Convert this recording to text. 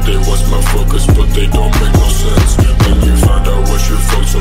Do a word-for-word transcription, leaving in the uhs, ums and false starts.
they was my focus, but they don't make no sense. When you find out what you felt, so